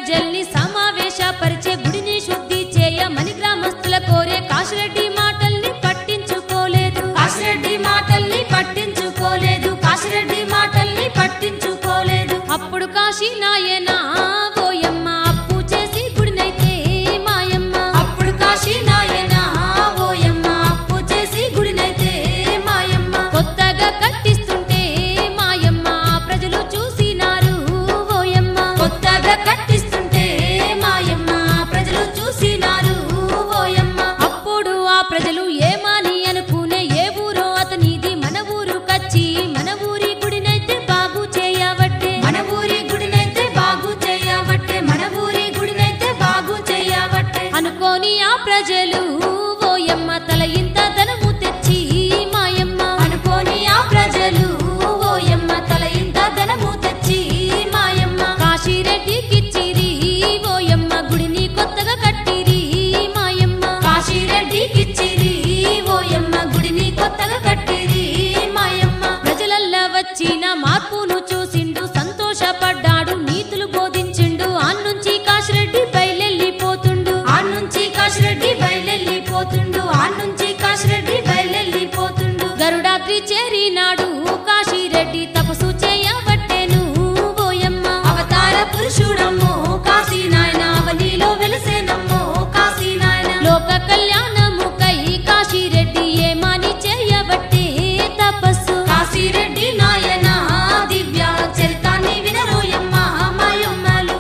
ప్రజల్ని సమావేశపరిచే గుడిని శుద్ధి చేయమని గ్రామస్తుల కోరే కాశిరెడ్డి మాటల్ని పట్టించుకోలేదు. కాశిరెడ్డి మాటల్ని పట్టించుకోలేదు. కాశిరెడ్డి మాటల్ని పట్టించుకోలేదు. అప్పుడు కాశీ నాయన ఓయమ్మ అప్పు చేసి గుడినైతే మాయమ్మ. అప్పుడు కాశీ నాయన ఓయమ్మ అప్పు చేసి గుడినైతే మాయమ్మ. కొత్తగా కట్టిస్తుంటే మాయమ్మ ప్రజలు చూసినారు ఓయమ్మ. కొత్తగా కట్టిస్తుంటే మాయమ్మ ప్రజలు చూసినారు ఓయమ్మ. అప్పుడు ఆ ప్రజలు ఏమని అనుకునే ఏ ఊరో అతనిది మన ఊరు కచ్చి మన ఊరి గుడినైతే బాగు చేయవట్టే. మన ఊరి గుడినైతే బాగు చేయవట్టే. మన ఊరి గుడినైతే బాగు చేయవట్టే. అనుకోని ఆ ప్రజలు ఓయమ్మ తల ఇంత ధనము తెచ్చి మాయమ్మ. అనుకోని ఆ ప్రజలు ఓయమ్మ తల ఇంత ధనము తెచ్చి మాయమ్మ. కాశిరెడ్డికిచ్చిరి ఓయమ్మ గుడిని కొత్తగా కట్టిరి మాయమ్మ. కాశిరెడ్డికిచ్చిరి ఓయమ్మ గుడిని కొత్తగా కట్టిరి మాయమ్మ. ప్రజలల్లా వచ్చిన మార్పును చూసిండు సంతోషపడ్డాడు నీతులు బోధించిండు. ఆన్నుంచి కాశిరెడ్డి బయలెళ్ళిపోతుండు. ఆన్నుంచి కాశిరెడ్డి బయలెళ్ళిపోతుండు. ఆన్నుంచి కాశిరెడ్డి బయలెళ్ళిపోతుండు. గరుడాద్రి చేరినాడు కాశిరెడ్డి తపస్సు చేయబట్టెను ఓయమ్మ. అవతార పురుషుడమ్మో కాశీ నాయన అవనిలో వెలిసేనమ్మో కాశీ నాయన. లోక కళ్యాణముకై కాశిరెడ్డి ఏమని చేయబట్టే తపస్సు. కాశిరెడ్డి నాయన దివ్య చరితాన్ని వినరోయమ్మ మాయమ్మలు.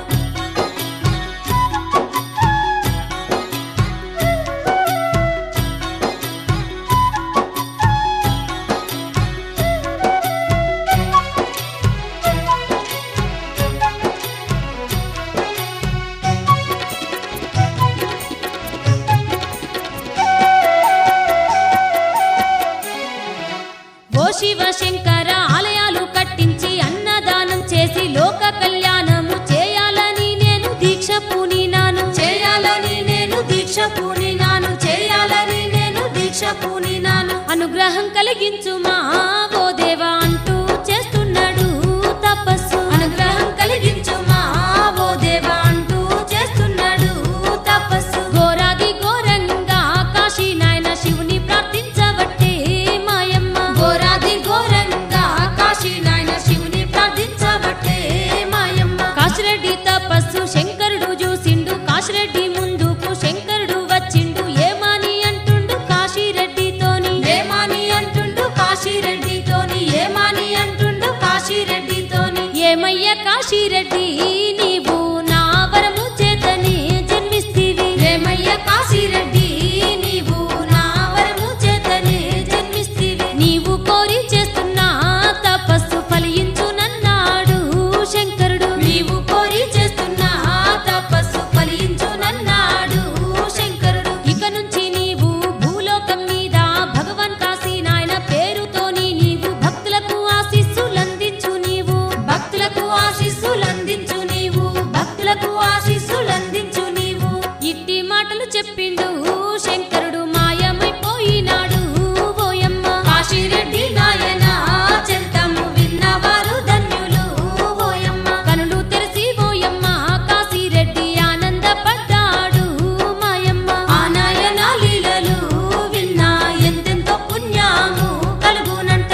ఓ శివ శంకర ఆలయాలు కట్టించి అన్నదానం చేసి లోక కళ్యాణము చేయాలని నేను దీక్ష పూనినాను. చేయాలని నేను దీక్ష పూనినాను. చేయాలని నేను దీక్ష పూనినాను. అనుగ్రహం కలిగించుమా ఓ దేవా అంటూ చేస్తున్నాడు తపస్సు. అనుగ్రహం కలిగించుమా ఓ దేవా అంటూ చేస్తున్నాడు తపస్సు. ఘోరాది ఘోరంగా కాశీ నాయన శివుని ప్రార్థించబట్టే మాయమ్మ. ఘోరాది ఘోరంగా కాశీ నాయన శివుని ప్రార్థించబట్టే మాయమ్మ. కాశిరెడ్డి తపస్సు శంకరుడు చూసిండు. కాశిరెడ్డి ముందుకు శంకరుడు వచ్చిండు. ఏమని అంటుండు కాశిరెడ్డితోని. ఏమని అంటుండు కాశిరెడ్డితోని. ఏమని అంటుండు కాశిరెడ్డితోని. ఏమయ్య కాశిరెడ్డి నీవు నా వరము చేతనే జన్మిస్తివి. ఏమయ్య కాశిరెడ్డి నీవు నా వరము చేతనే జన్మిస్తివి. నీవు కోరి చేస్తున్న తపస్సు ఫలించునన్నాడు శంకరుడు. నీవు కోరి చేస్తున్న తపస్సు ఫలించునన్నాడు శంకరుడు. ఇక నుంచి నీవు భూలోకం మీద భగవాన్ కాశీ నాయన పేరుతోని నీవు భక్తులకు ఆశీస్సులందించు. నీవు భక్తులకు ఆశీస్సులందించు. నీవు భక్తులకు ఆశీస్సులందించు. నీవు ఇట్టి మాటలు చెప్పిండు శంకరుడు మాయమైపోయినాడు ఓయమ్మ. కాశిరెడ్డి నాయన చరితము విన్నవారు ధన్యులు ఓయమ్మ. కనులు తెరిసి ఓయమ్మ కాశిరెడ్డి ఆనందపడ్డాడు మాయమ్మ. ఆ నాయన లీలలు విన్నా ఎంతెంతో పుణ్యము కలుగునంట.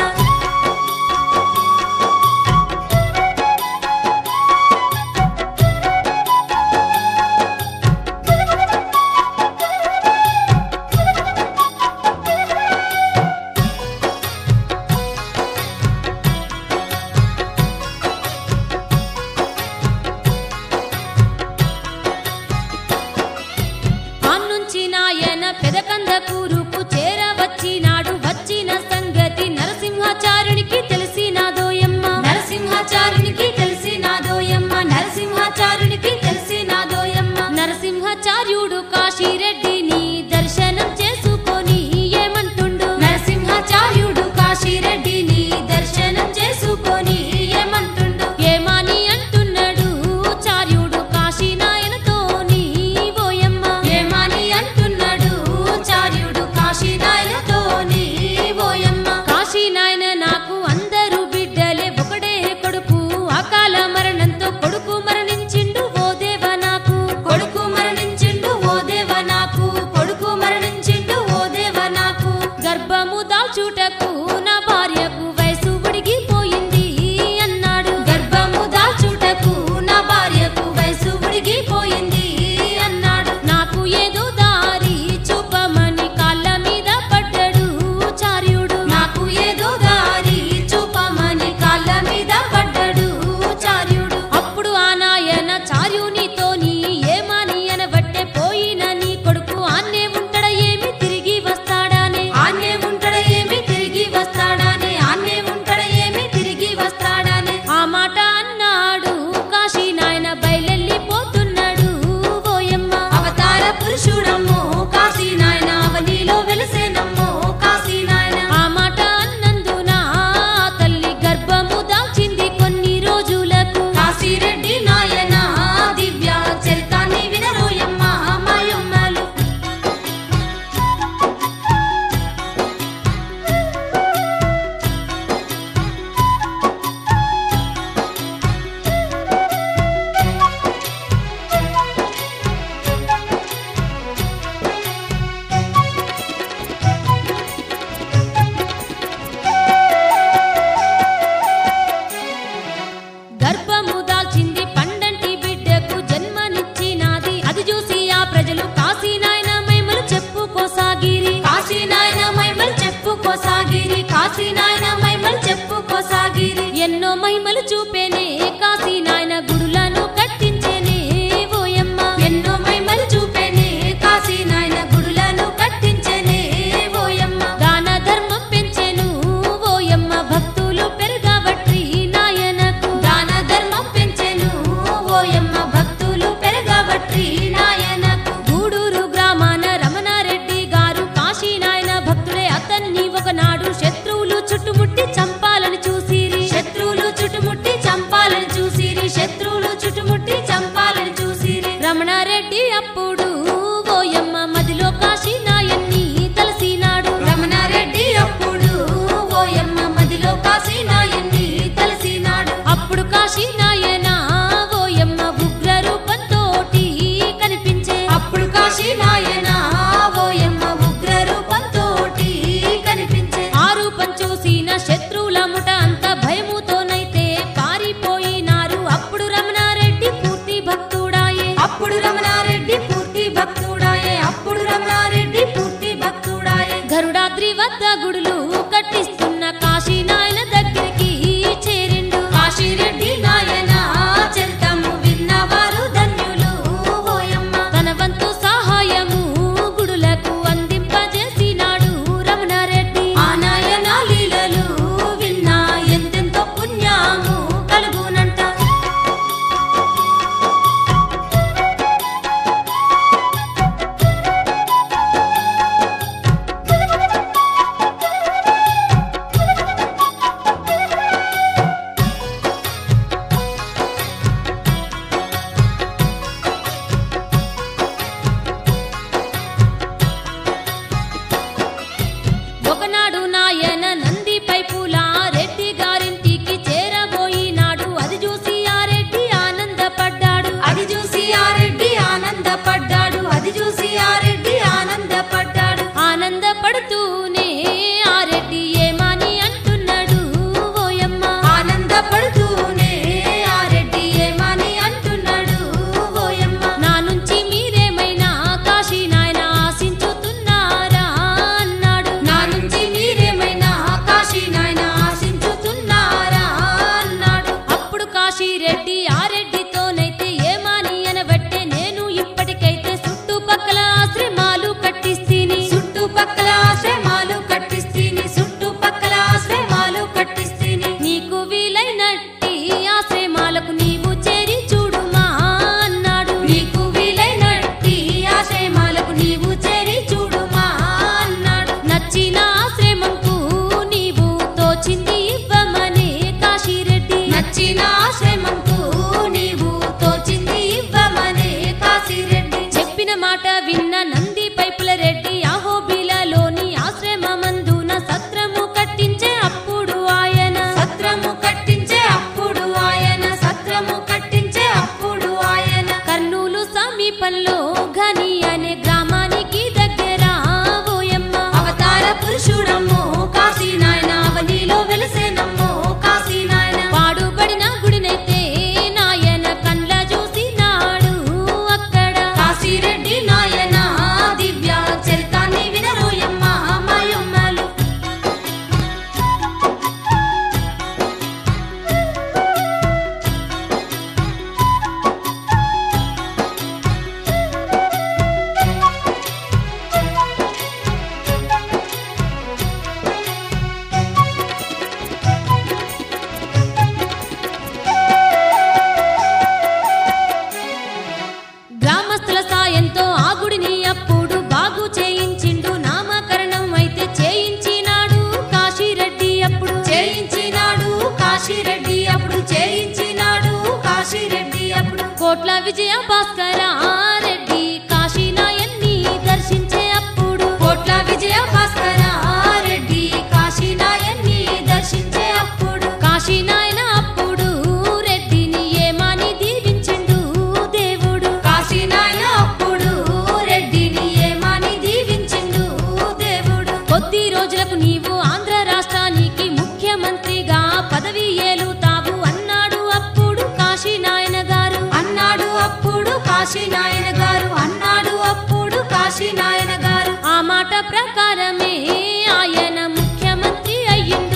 ఆన్నుంచి నాయన పెదకంద కూరుకు చేరవచ్చినాడు. వచ్చిన సంగతి నరసింహాచార్యునికి తెలిసినాదోయమ్మ. నరసింహాచార్యునికి తెలిసినాదోయమ్మ. నరసింహాచార్యునికి తెలిసినాదోయమ్మ. నరసింహాచార్యుడు కాశిరెడ్డిని దర్శనం చేసుకొని ఏమంటుండు. నరసింహాచార్యుడు కాశిరెడ్డిని దర్శనం చేసుకొని ఏమంటుండు. ఏమని అంటున్నాడు చార్యుడు కాశీ నాయనతోని ఓయమ్మ. ఏమని అంటున్నాడు చార్యుడు కాశీ నాయనతోని ఓయమ్మ. కాశీ నాయన నాకు అందరూ బిడ్డలే ఒకడే కొడుకు. అకాల మరణంతో కొడుకు మరణించిండు ఓ దేవనా. కాశీ నాయన మహిమలు చెప్పుకోసాగిరి ఎన్నో మహిమలు చూపేనే కాశీ నాయన గుడులను కట్టించేనే ఓయమ్మ ఎన్నో మహిమలు చూపేనే కాశీ నాయన గుడులను కట్టించేనే ఓయమ్మ దాన ధర్మం పెంచెను ఓయమ్మ భక్తులు పెరగబట్టి నాయనకు దాన ధర్మం పెంచెను ఓయమ్మ భక్తులు పెరగబట్టి నాయనకు గూడూరు గ్రామాన రమణారెడ్డి గారు కాశీ నాయన భక్తుడే అతన్ని ఒకనాడు శత్రువులు చుట్టుముట్టి చంపాలని చూసిరి శత్రువులు చుట్టుముట్టి చంపాలని చూసిరి శత్రువులు చుట్టుముట్టి చంపాలని చూసిరి రమణారెడ్డి అప్పుడు ఓయమ్మ మదిలో కాశీ నాయన్ని తలసినాడు రమణారెడ్డి అప్పుడు ఓయమ్మ మదిలో కాశీ నాయన్ని తలసినాడు అప్పుడు కాశీ నాయన ఓయమ్మ ఉగ్ర రూపంతోటి కనిపించే అప్పుడు కాశీ నాయన ఓయమ్మ ఉగ్ర రూపంతోటి కనిపించే ఆ రూపం చూసిన శత్రువుల ముఠ అంతా భయముతోనైతే పారిపోయినారు అప్పుడు రమణారెడ్డి పూర్తి భక్తుడాయే అప్పుడు రమణారెడ్డి పూర్తి భక్తుడాయే అప్పుడు రమణారెడ్డి పూర్తి భక్తుడాయే గరుడాద్రి వద్ద గుడులు కట్టిస్తున్న కాశీ నాయన దగ్గరికి చేరిండు కాశీరెడ్డి నాయన చరితము విన్నవారు ధన్యులు ఓయమ్మ తన వంతు సహాయము గుడులకు అందింపజేసినాడు రమణారెడ్డి ఆ నాయన లీలలు విన్నా ఎంతెంతో పుణ్యము కలుగునంట ఒకనాడు నాయన నంది పైపుల రెడ్డి గారింటికి చేరబోయినాడు అది చూసి ఆ రెడ్డి ఆనందపడ్డాడు అది చూసి ఆ రెడ్డి ఆనందపడ్డాడు అది చూసి ఆ రెడ్డి ఆనందపడ్డాడు ఆనందపడుతూనే ఆ రెడ్డి ఏమని అంటున్నాడు ఓయమ్మ ఆనందపడుతూనే ఆ రెడ్డి ఏమని అంటున్నాడు ఓయమ్మ నా నుంచి మీరేమైనా కాశీ నాయన ఆశించుతున్నారా అన్నాడు నా నుంచి మీరేమైనా కాశీ నాయన ఆశించుతున్నారా అన్నాడు అప్పుడు కాశీ రెడ్డి ఆ రెడ్డితోనైతే ఏమని అనబట్టే నేను ఇప్పటికైతే చుట్టుపక్కల ఆశ్రమాలు కట్టిస్తీని చుట్టుపక్కల ఆశ్రమాలు కట్టిస్తీని చుట్టుపక్కల ఆశ్రమాలు కట్టిస్తీని నీకు వీలైనట్టి ఆశ్రమాలకు నీవు చేరి చూడుమా అన్నాడు నీకు వీలైనట్టి ఆశ్రమాలకు నీవు చేరి చూడుమా అన్నాడు నచ్చిన ఆశ్రమంకు నీవు తోచింది ఇవ్వమనే కాశీరెడ్డి నచ్చిన ఆశ్రమంకు నీవు తోచింది ఇవ్వమనే కాశీరెడ్డి చెప్పిన మాట విన్న నంది పైపుల రెడ్డి అహోబిలలోని ఆశ్రమమందున సత్రము కట్టించే అప్పుడు ఆయన సత్రము కట్టించే అప్పుడు ఆయన సత్రము కట్టించే అప్పుడు ఆయన కర్నూలు సమీపంలో ఘని అనే గ్రామానికి దగ్గర ఓయమ్మ అవతార పురుషుడమ్మో కాశీ నాయన అవనిలో వెలిసేనమ్మో కాశీ నాయన పాడుబడిన గుడినైతే నాయన కండ్ల చూసినాడు అక్కడ కాశీరెడ్డి నాయన దివ్య చరితాన్ని వినరోయమ్మ మాయమ్మలు గ్రామస్తుల సాయంతో ఆ గుడిని అప్పుడు బాగు చేయించిండు నామకరణం అయితే చేయించినాడు కాశీరెడ్డి అప్పుడు చేయించినాడు కాశీరెడ్డి అప్పుడు చేయించినాడు కాశీరెడ్డి అప్పుడు కోట్ల విజయ భాస్కర రెడ్డి కాశీ నాయన్ని దర్శించే అప్పుడు కోట్ల విజయ భాస్కర రెడ్డి కాశీ నాయన్ని దర్శించే అప్పుడు కాశీ నాయన అప్పుడు రెడ్డిని ఏమని దీవించిండు దేవుడు కాశీ నాయన అప్పుడు రెడ్డిని ఏమని దీవించిండు దేవుడు కొద్ది రోజులకు నీవు ఆంధ్ర రాష్ట్రానికి ముఖ్యమంత్రిగా పదవి ఏలుతావు అన్నాడు అప్పుడు కాశీ నాయన గారు అన్నాడు అప్పుడు కాశీ నాయన గారు అన్నాడు అప్పుడు కాశీ నాయన గారు ఆ మాట ప్రకారమే ఆయన ముఖ్యమంత్రి అయ్యిండు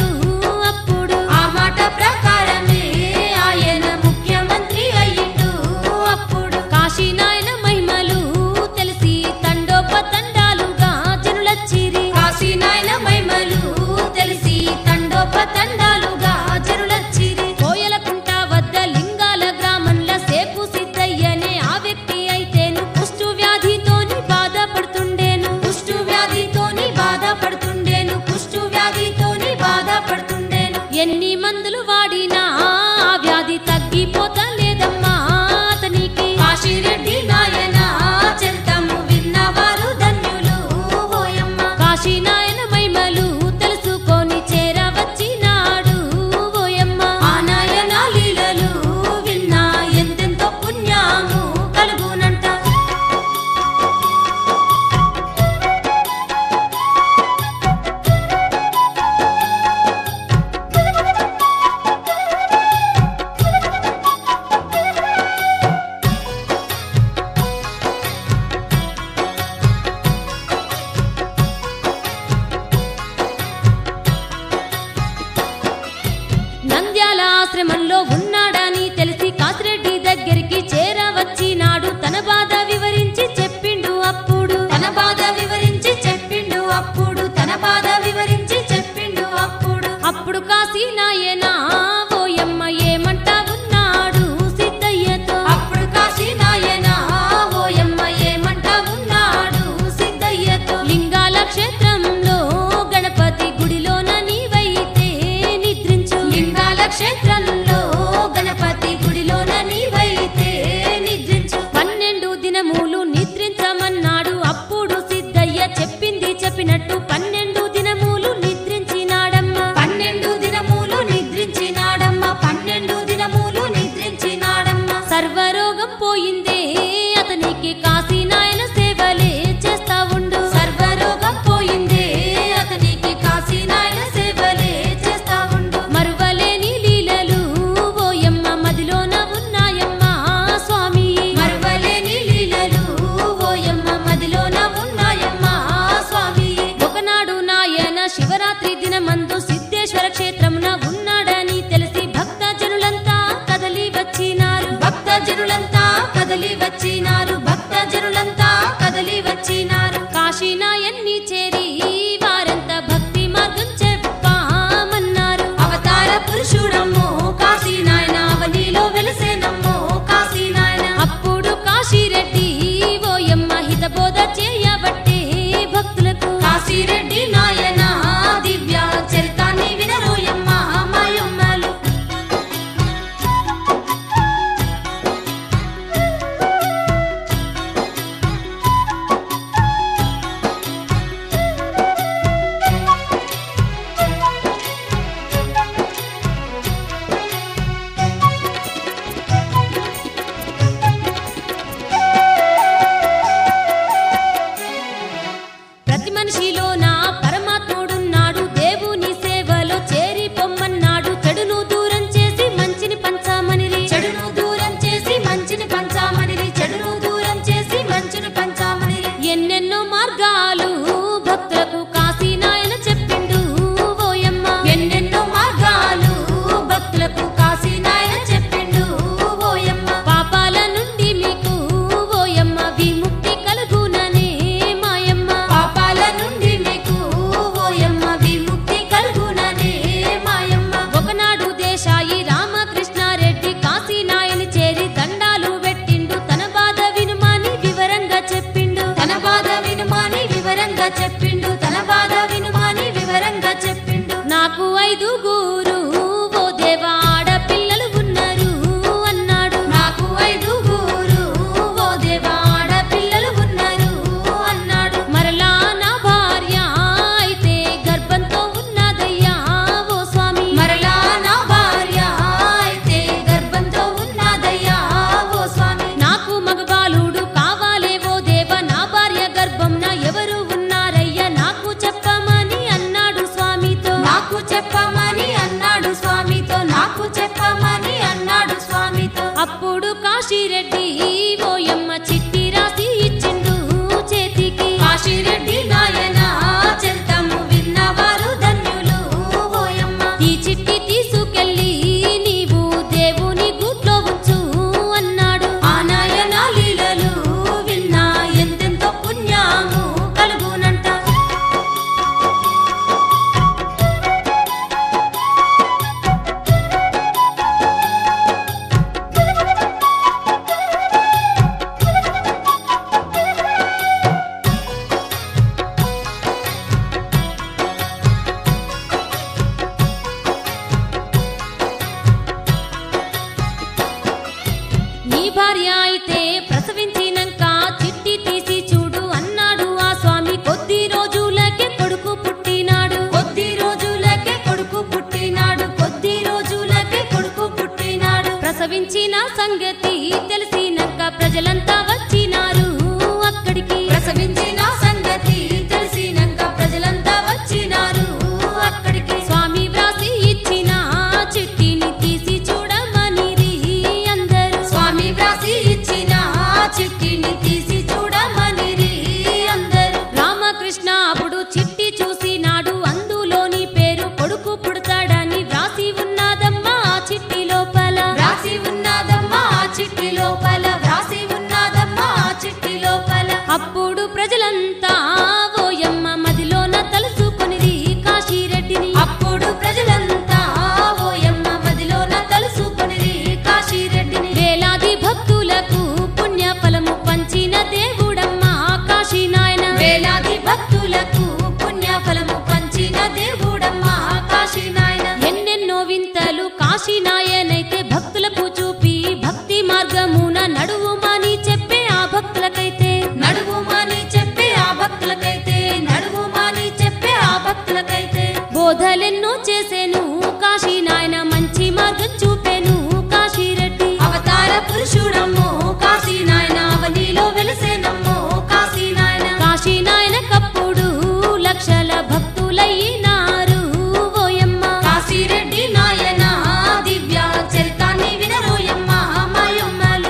అప్పుడు కాశీరెడ్డి ఓయమ్మ చిట్టి రాసి ఇచ్చిండు చేతికి. కాశీరెడ్డి నాయన చెల్తము విన్నవారు ధన్యులు ఓయమ్మ. ఈ చిట్టి తీసుకెళ్ళి నీవు దేవుని గూట్లో ఉంచు అన్నాడు. ఆ నాయన లీలలు విన్నా ఎంతెంతో పుణ్యము కలుగునంట. నీ భార్య అయితే ప్రసవించినంక చిట్టి తీసి చూడు అన్నాడు ఆ స్వామి. కొద్ది రోజులకే కొడుకు పుట్టినాడు. కొద్ది రోజులకే కొడుకు పుట్టినాడు. కొద్ది రోజులకే కొడుకు పుట్టినాడు. ప్రసవించిన సంగతి తెలిసినాక ప్రజలంతా వచ్చినారు అక్కడికి. ప్రసవించిన సంగతి తెలిసినాక ప్రజలంతా వచ్చినారు అక్కడికి. స్వామి వ్రాసి ఇచ్చిన చిట్టిని తీసి చూడమనిరి అందరూ. స్వామి వ్రాసి ఇచ్చిన చిట్టిని తీసి చూడమనిరి అందరూ. రామకృష్ణ అప్పుడు చిట్టి చూసినాడు. అందులోని పేరు కొడుకు పుడతాడని వ్రాసి ఉన్నదమ్మా ఆ చిట్టి లోపల. వ్రాసి ఉన్నదమ్మా ఆ చిట్టి లోపల. వ్రాసి ఉన్నదమ్మా ఆ చిట్టి లోపల. అప్పుడు ప్రజలంతా ఓయమ్మ మదిలోన తలుసుకొనిరి కాశీరెడ్డిని. అప్పుడు ప్రజలంతా ఓయమ్మ మదిలోన తలుసుకొనిరి కాశీరెడ్డిని. వేలాది భక్తులకు పుణ్య ఫలము పంచిన దేవుడమ్మా కాశీ నాయన. వేలాది భక్తులకు పుణ్యఫలము పంచిన దేవుడమ్మా కాశీ నాయన. ఎన్నెన్నో వింతలు కాశీ నాయనైతే భక్తులకు చూపి భక్తి మార్గమున నడువుమని చెప్పే ఆ భక్తులకైతే. నడువుమని చెప్పే ఆ భక్తులకైతే. నడువుమని చెప్పే ఆ భక్తులకైతే. బోధలెన్నో చేసెను కాశీ నాయన. మంచి మార్గం చూపెను కాశీరెడ్డి. అవతార పురుషుడమ్మో కాశీ నాయన. అవనిలో వెలిసేనమ్మో కాశీ నాయన. కాశీ నాయనకప్పుడు లక్షల భక్తులయ్యినారు ఓయమ్మ. కాశీరెడ్డి నాయన దివ్య చరితాన్ని వినరోయమ్మ మాయమ్మలు.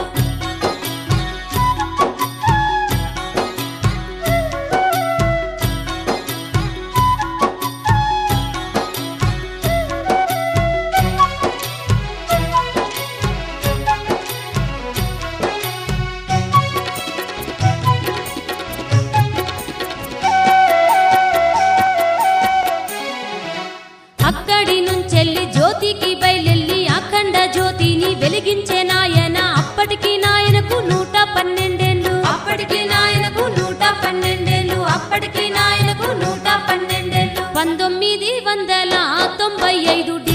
అక్కడి నుంచెల్లి జ్యోతికి బయలెల్లి అఖండ జ్యోతిని వెలిగించే నాయన. అప్పటికి నాయనకు 112 అప్పటికి నాయనకు 112. అప్పటికి నాయనకు 112. 1995